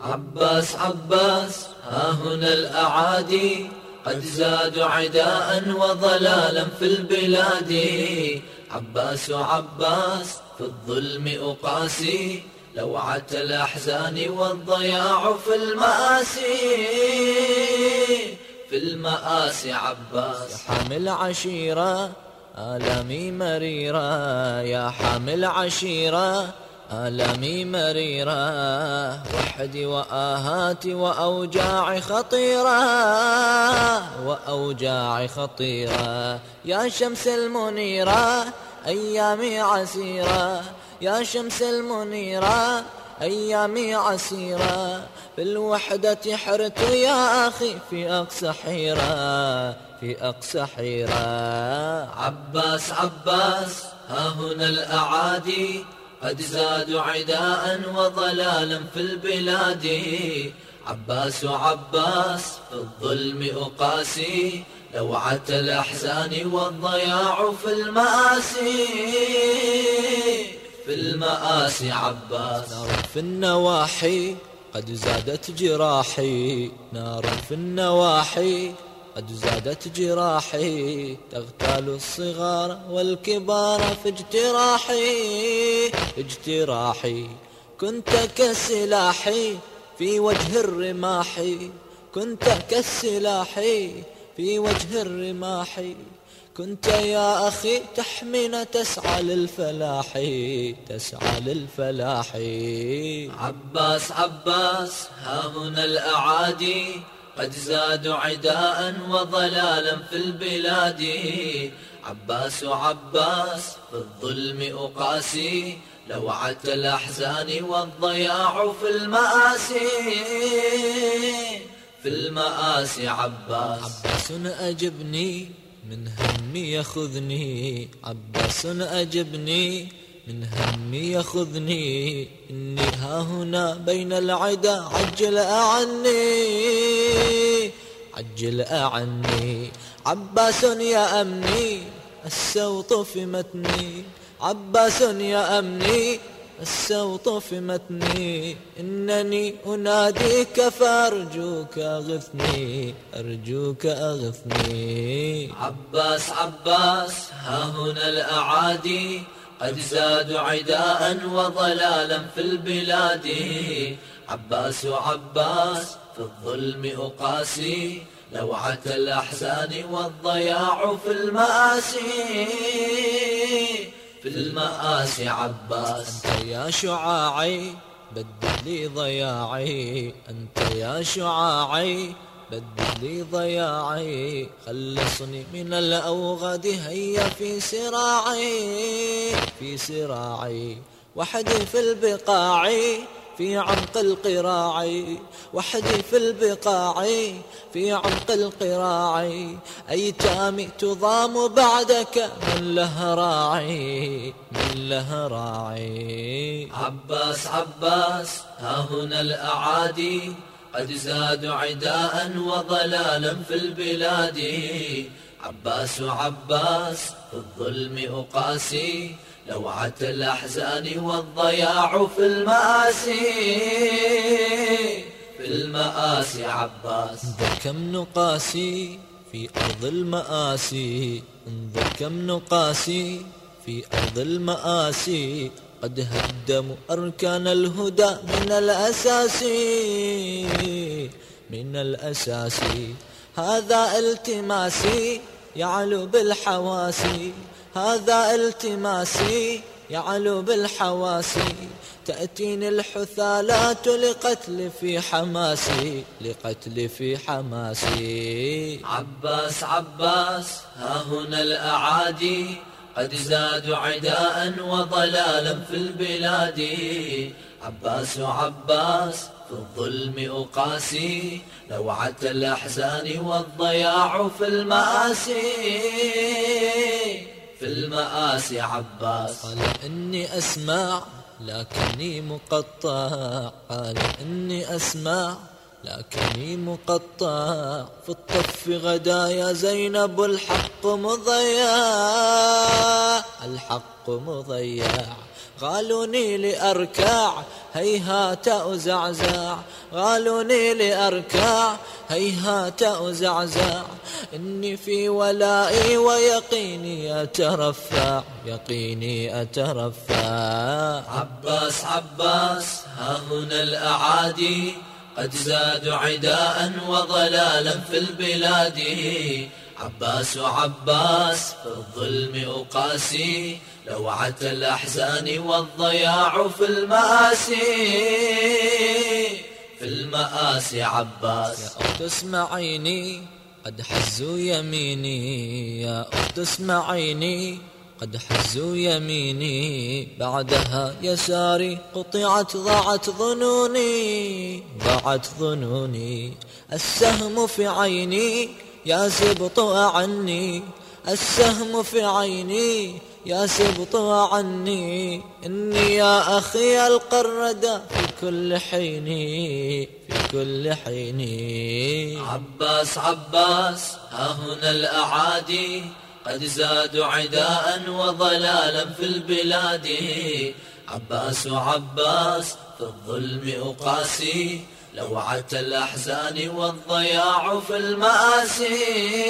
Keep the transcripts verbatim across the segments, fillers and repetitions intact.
عباس عباس ها هنا الأعادي قد زادوا عداء وضلالا في البلاد. عباس عباس في الظلم أقاسي لوعة الأحزان والضياع في المآسي. في المآسي عباس يا حامل عشيرة آلامي مريرة، يا حامل عشيرة آلامي مريرة، وحدي وآهاتي وأوجاعي خطيرة، وأوجاعي خطيرة. يا شمس المنيرة أيامي عسيرة، يا شمس المنيرة أيامي عسيرة، في الوحدة حرت يا أخي في أقصى حيرة، في أقصى حيرة. عباس عباس ها هنا الأعادي قد زادوا عداء وضلالا في البلاد. عباس عباس في الظلم أقاسي لوعة الأحزان والضياع في المآسي. في المآسي عباس نار في النواحي قد زادت جراحي، نار في النواحي قد زادت جراحي، تغتال الصغار والكبار في اجتراحي، اجتراحي. كنت كالسلاح في وجه الرماح، كنت كالسلاح في وجه الرماح، كنت يا أخي تحمينا تسعى للفلاح، تسعى للفلاح. عباس عباس ها هنا الأعادي قد زادوا عداء وضلالا في البلاد. عباس عباس في الظلم أقاسي لوعة الأحزان والضياع في المآسي. في المآسي عباس عباس أجبني من همي يخذني، عباس أجبني من همي يخذني، إني ها هنا بين العدا عجل أعني، عجل أعني. عباس يا أمني السوط في متني، عباس يا أمني السوط في متني، إنني أناديك فأرجوك أغثني، أرجوك أغثني. عباس عباس ها هنا الأعادي قد زادوا عداء وضلالا في البلاد. عباس عباس في الظلم أقاسي لوعة الأحزان والضياع في المآسي. في المآسي عباس أنت يا شعاعي بدل لي ضياعي، أنت يا شعاعي بدل لي ضياعي، خلصني من الأوغاد هيا في سراعي، في سراعي. وحدي في البقاع في عمق القراع، وحدي في البقاع في عمق القراع، أيتامي تضام بعدك من له راعي، من له راعي. عباس عباس ها هنا الأعادي قد زادوا عداء وضلالا في البلاد. عباس عباس في الظلم أقاسي لوعة الأحزان والضياع في المآسي. في المآسي عباس انظر كم نقاسي في أرض المآسي، انظر كم نقاسي في أرض المآسي، قد هدموا أركان الهدى من الأساس، من الأساس. هذا التماسي يعلو بالحواسي، هذا التماسي يعلو بالحواسي، تأتيني الحثالات لقتل في حماسي، لقتل في حماسي. عباس عباس ها هنا الأعادي قد زادوا عداء وضلالا في البلاد. عباس عباس في الظلم أقاسي لوعة الأحزان والضياع في المآسي. في المآسي عباس قال إني أسمع لكني مقطع، قال إني أسمع لكني مقطع، في الطف غدا يا زينب الحق مضيع، الحق مضيع. غالوني لأركع هيهات أزعزع، غالوني لأركع هيهات أزعزع، إني في ولائي ويقيني أترفع، يقيني أترفع. عباس عباس ها هنا الأعادي قد زادوا عداء وضلالا في البلاد. عباس عباس في الظلم أقاسي، لوعة الأحزان والضياع في المآسي، في المآسي عباس. يا أخت اسمعيني قد حزوا يميني، يا أخت اسمعيني قد حزوا يميني، بعدها يساري قطعت ضاعت ظنوني، ضاعت ظنوني. السهم في عيني يا سبط عني، السهم في عيني يا سبط عني، إني يا أخي ألقى الردى في كل حين، في كل حين. عباس عباس ها هنا الأعادي قد زادوا عداء وضلالا في البلاد. عباس عباس في الظلم أقاسي، لوعة الأحزان والضياع في المآسي،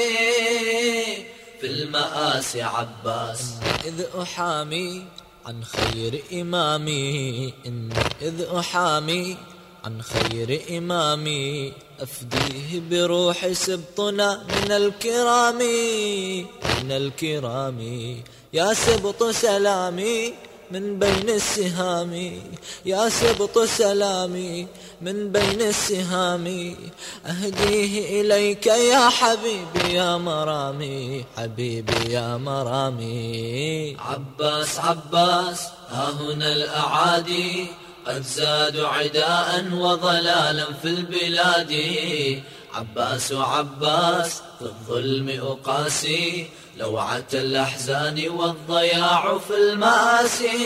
في المآسي عباس. إذ أحامي عن خير إمامي، إن إذ أحامي عن خير إمامي، أفديه بروح سبطنا من الكرام، من الكرام. يا سبط سلامي من بين السهام، يا سبط سلامي من بين السهام، أهديه إليك يا حبيبي يا مرامي، حبيبي يا مرامي. عباس عباس ها هنا الأعادي قد زادوا عداء وضلالا في البلاد. عباس عباس في الظلم أقاسي، لوعة الأحزان والضياع في المآسي،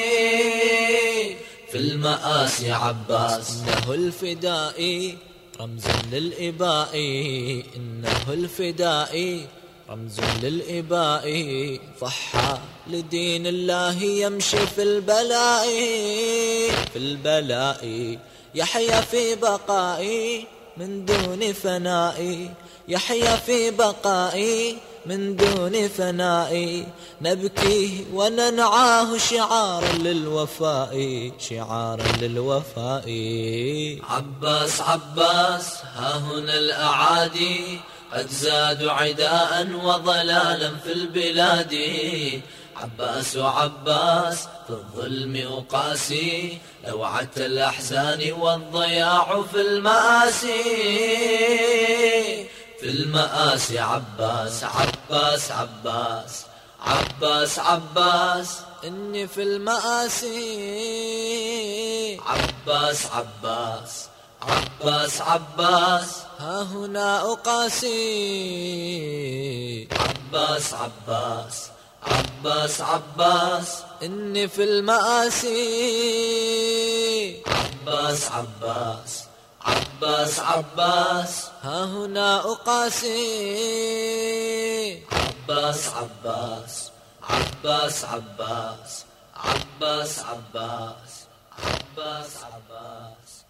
في المآسي عباس. إنه الفدائي رمز للإباء، إنه الفدائي رمز للإباء، ضحى لدين الله يمشي في البلاء، في البلاء. يحيا في بقائي من دون فنائي، يحيا في بقائي من دون فنائي، نبكيه وننعاه شعارا للوفاء، شعارا للوفاء. عباس عباس ها هنا الأعادي قد زادوا عداء وضلالا في البلاد. عباس عباس في الظلم أقاسي، لوعة الأحزان والضياع في المآسي، في المآسي عباس. عباس عباس عباس عباس إني في المآسي. عباس عباس عباس عباس ها هنا أقاسي. عباس عباس عباس عباس إني في المآسي. عباس عباس عباس عباس ها هنا أقاسي. عباس عباس عباس عباس عباس عباس عباس عباس